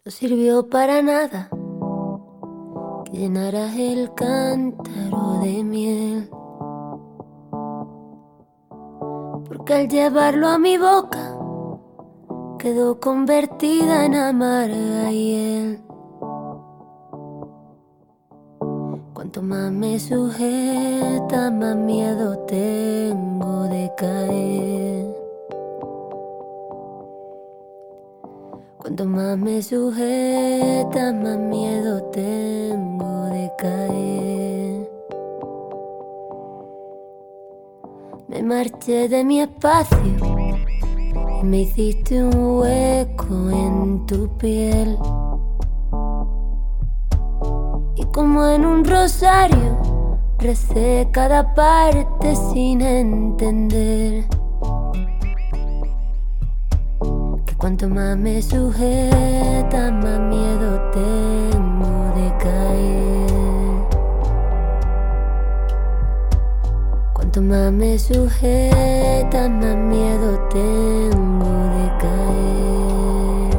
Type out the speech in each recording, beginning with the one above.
No sirvió para nada que llenaras el cántaro de miel, porque al llevarlo a mi boca quedó convertida en amarga hiel. Cuanto más me sujeta, más miedo tengo de caer. Cuanto más me sujeta, más miedo tengo de caer. Me marché de mi espacio y me hiciste un hueco en tu piel. Y como en un rosario, recé cada parte sin entender que cuanto más me sujeta, más miedo tengo de caer. Cuanto más me sujeta, más miedo tengo de caer.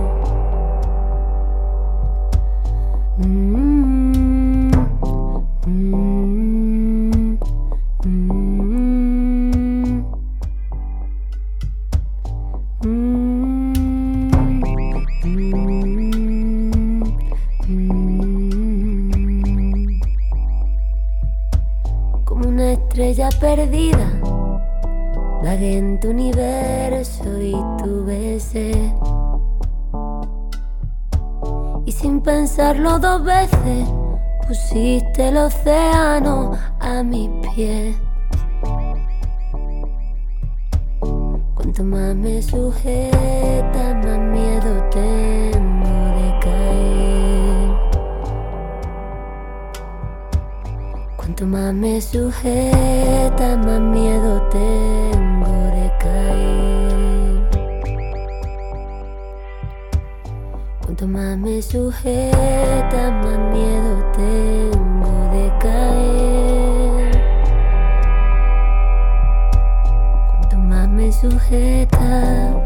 Como una estrella perdida, vagué en tu universo y tu besé. Y sin pensarlo dos veces, pusiste el océano a mis pies. Cuanto más me sujeta, más miedo tengo de caer. Cuanto más me sujeta, más miedo tengo de caer. Cuanto más me sujeta, más miedo tengo de caer. Cuanto más me sujeta,